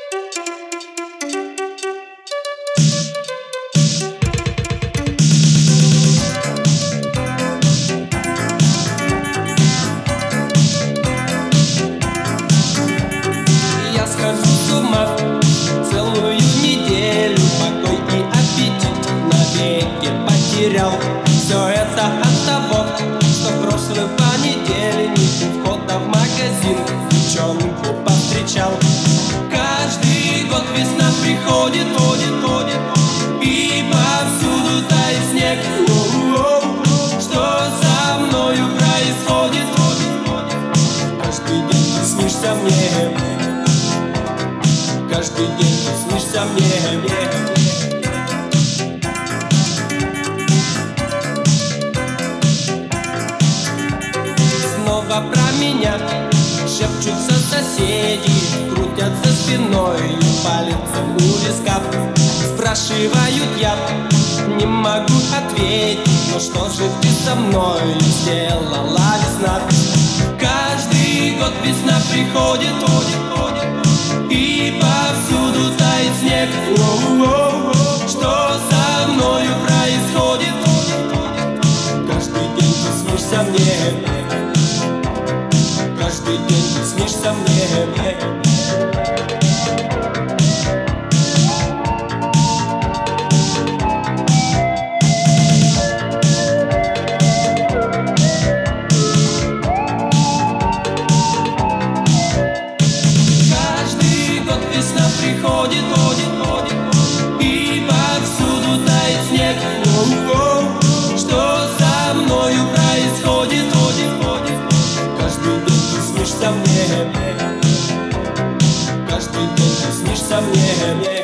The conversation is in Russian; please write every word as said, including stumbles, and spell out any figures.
Я схожу с ума целую неделю, покой и аппетит навеки потерял. Все это от того, что в прошлый понедельник у входа в магазин девчонку повстречал. Каждый год весна приходит, ходит, ходит, и повсюду тает снег. О-о-о, что со мною происходит? Каждый день ты снишься мне, каждый день ты снишься мне. Снова про меня шепчутся соседи, крутят за спиной пальцем у виска. Спрашивают я, не могу ответить, но что же ты со мной сделала, весна? Каждый год весна приходит, ходит, ходит, и повсюду тает снег. О-о-о, что со мною происходит? Каждый день ты снишься мне, каждый день ты снишься мне. Приходит, ходит, ходит, и повсюду тает снег. О-о-о, что со мною происходит? Ходит, ходит, каждый день ты снишься мне, каждый день ты снишься мне.